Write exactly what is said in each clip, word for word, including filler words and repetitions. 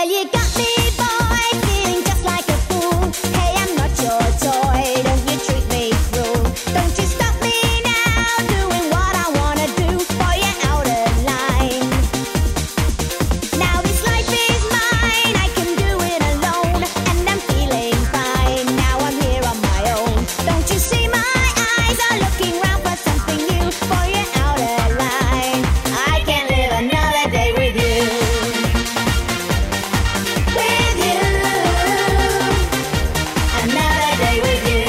Well, you got me, boy, feeling just like a fool. Hey, I'm not your toy, don't you treat me cruel. Don't you stop me now, doing what I wanna do, boy, you're out of line. Now this life is mine, I can do it alone, and I'm feeling fine, now I'm here on my own. Don't you see my eyes are looking round for something new, boy, you're out of line. I can't live another day with you. With you. Another day with you.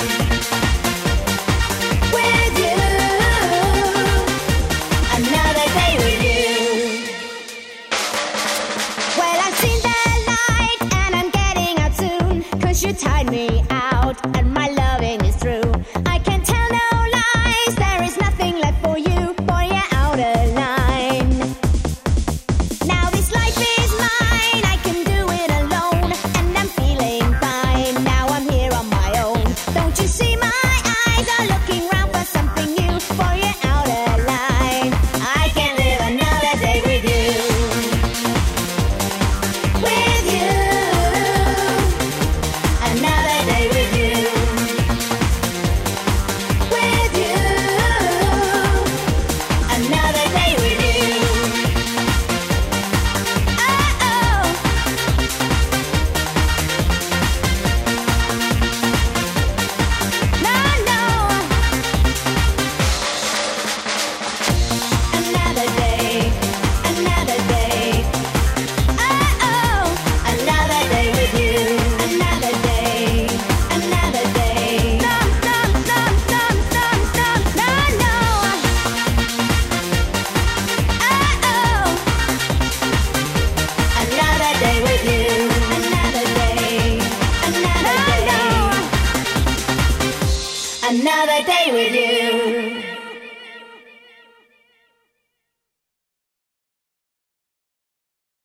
With you. Another day with you. Well, I've seen the light and I'm getting out soon, 'cause you tied me out and my loving is through. I can tell no lies, there is nothing left for you, boy, you're out of line. Now this life is mine, I can do it alone, and I'm feeling fine, now I'm here on my own. Don't you see my eyes are looking round for something new, boy, you're out of line. I can't live another day with you. With you. Another day with you. With you. Another day with you. Oh, oh. No, no. Another day, another day. Oh, oh. Another day with you. Another day, another day. No, no, no, no, no, no, no, no. Oh, oh. Another day with you. Another day, another day. Another day with you.